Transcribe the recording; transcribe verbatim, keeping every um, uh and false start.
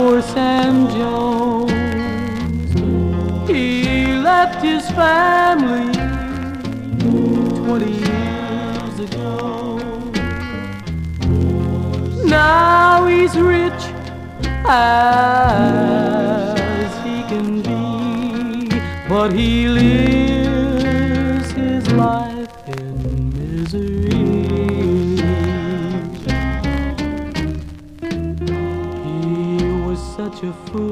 poor Sam Jones. He left his family twenty years ago. Now he's rich as he can be, but he lives his life in misery. He was such a fool